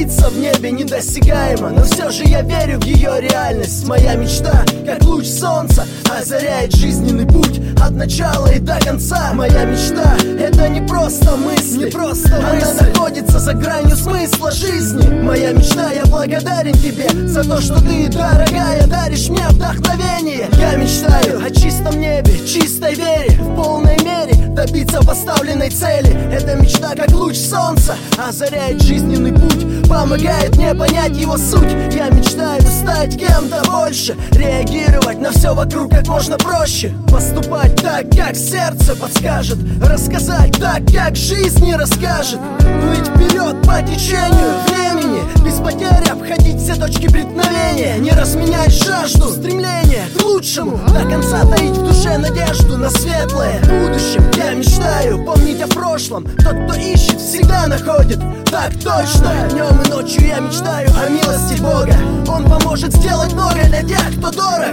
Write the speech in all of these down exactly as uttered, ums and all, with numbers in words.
птица в небе недосягаема, но все же я верю в ее реальность. Моя мечта, как луч солнца, озаряет жизненный путь от начала и до конца. Моя мечта — это не просто мысли, не просто она мысли. Находится за гранью смысла жизни. Моя мечта, я благодарен тебе за то, что ты, дорогая, даришь мне вдохновение. Я мечтаю о чистом небе, чистой вере, в полной мере добиться поставленной цели. Эта мечта, как луч солнца, озаряет жизненный путь, помогает мне понять его суть. Я мечтаю стать кем-то больше, реагировать на все вокруг как можно проще, поступать так, как сердце подскажет, рассказать так, как жизнь не расскажет, плыть вперед по течению времени, без потерь обходить все точки преткновения, не разменять жажду, стремление к лучшему, до конца таить в душе надежду на светлое будущее. Я мечтаю помнить о прошлом, тот, кто ищет, всегда находит. Так точно, днем и ночью я мечтаю о милости Бога. Он поможет сделать многое для тех, кто дорог.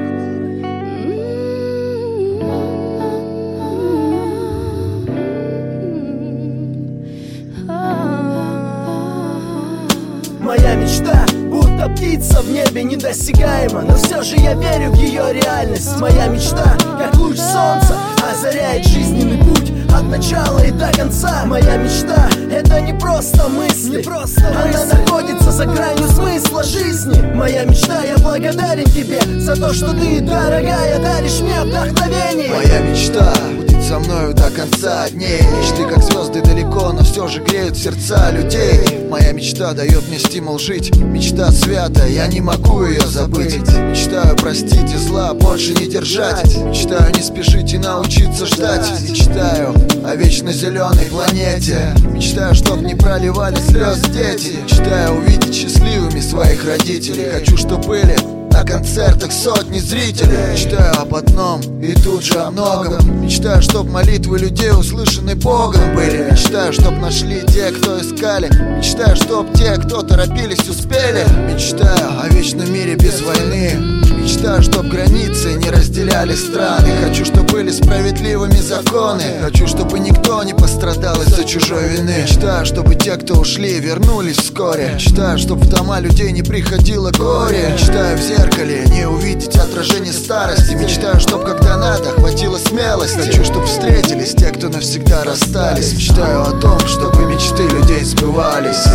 Моя мечта, будто птица в небе недосягаема, но все же я верю в ее реальность. Моя мечта, как луч солнца, озаряет жизненный путь от начала и до конца. Моя мечта — это не просто мысли, не просто она мысли. Находится за гранью смысла жизни. Моя мечта, я благодарен тебе за то, что ты, дорогая, даришь мне вдохновение. Моя мечта будет со мною до конца дней. Мечты как звезды далеко, но все же греют сердца людей. Моя мечта дает мне стимул жить. Мечта святая, я не могу ее забыть. Мечтаю простить и зла больше не держать. Мечтаю не спешить и научиться ждать. Мечтаю о вечно зеленой планете. Мечтаю, чтоб не проливали слез дети. Мечтаю увидеть счастливыми своих родителей. Хочу, чтоб были на концертах сотни зрителей. Мечтаю об одном и тут же о многом. Мечтаю, чтоб молитвы людей услышаны Богом были. Мечтаю, чтоб нашли те, кто искали. Мечтаю, чтоб те, кто торопились, успели. Мечтаю о вечном мире без войны. Мечтаю, чтоб границы не разделяли страны. Хочу, чтоб были справедливыми законы. Хочу, чтобы никто не пострадал из-за чужой вины. Мечтаю, чтобы те, кто ушли, вернулись вскоре. Мечтаю, чтоб в дома людей не приходило горе. Мечтаю в зеркале не увидеть отражение старости. Мечтаю, чтоб когда надо, хватило смелости. Хочу, чтоб встретились те, кто навсегда расстались. Мечтаю о том, чтобы мечты людей сбывались.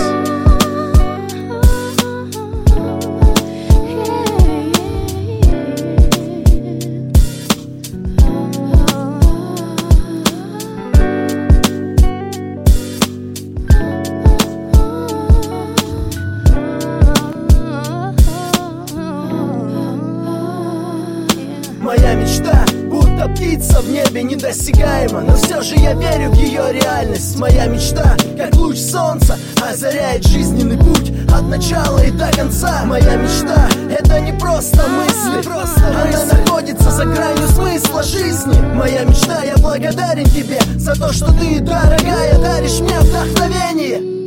Моя мечта, будто птица в небе недосягаема, но все же я верю в ее реальность. Моя мечта, как луч солнца, озаряет жизненный путь от начала и до конца. Моя мечта — это не просто мысли, не просто она мысли. Находится за гранью смысла жизни. Моя мечта, я благодарен тебе за то, что ты, дорогая, даришь мне вдохновение.